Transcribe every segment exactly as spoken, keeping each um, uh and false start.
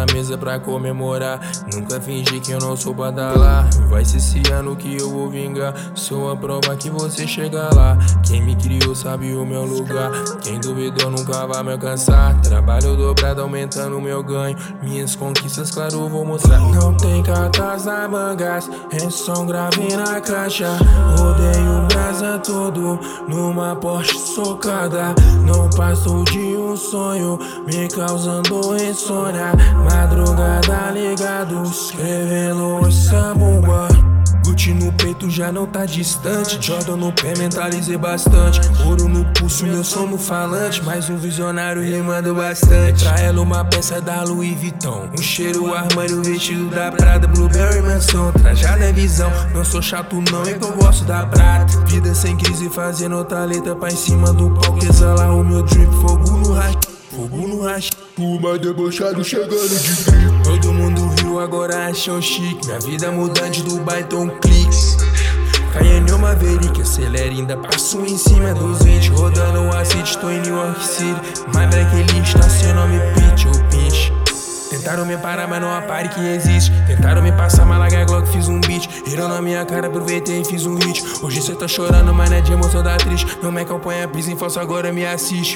na mesa pra comemorar. Nunca fingi que eu não sou badalar. Vai ser esse ano que eu vou vingar. Sou a prova que você chega lá. Quem me criou sabe o meu lugar. Quem duvidou nunca vai me alcançar. Trabalho dobrado aumentando o meu ganho. Minhas conquistas, claro, vou mostrar. Não tem cartas na mangas, é som grave na caixa. Rodei o brasa todo numa Porsche socada. Não passou de um sonho, me causando insônia. Madrugada ligado, escrevendo essa bomba. Gucci no peito já não tá distante. Jordan no pé, mentalizei bastante. Ouro no pulso, meu som no falante. Mais um visionário rimando bastante. Pra ela uma peça da Louis Vuitton, um cheiro Armani, um vestido da Prada. Blueberry Mansion, trajada é visão. Não sou chato não, é que eu gosto da prata. Vida sem crise, fazendo outra letra pra em cima do palco exalar o meu drip. Fogo no racha, fogo no racha. O mais debochado chegando de frio. Todo mundo viu, agora acham chique. Minha vida mudante do Byton Clicks. Cayenne Maverick, acelera ainda passo em cima dos vinte. Rodando o acid, tô em New York City. My blacklist, tá seu nome pitch ou pinch. Tentaram me parar, mas não apare que existe. Tentaram me passar, malaga Glock, fiz um beat. Riram na minha cara, aproveitei e fiz um hit. Hoje cê tá chorando, mas não é de emoção da triste. Não me acompanha, pisa em falso, agora me assiste.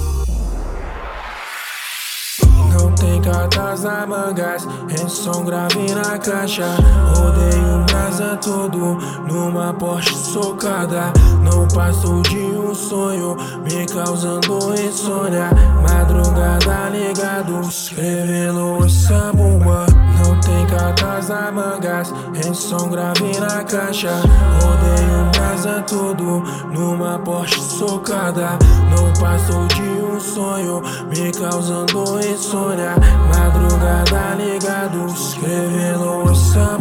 Não tem cartas na mangas, é som grave na caixa. Rodei o brasa todo numa Porsche socada. Não passou de um sonho, me causando insônia. Madrugada ligado, escrevendo essa bomba. Não tem cartas na mangas, é som grave na caixa. Rodei o brasa todo numa Porsche socada. Não passou de um sonho, me causando insônia. Madrugada ligado, escrevendo essa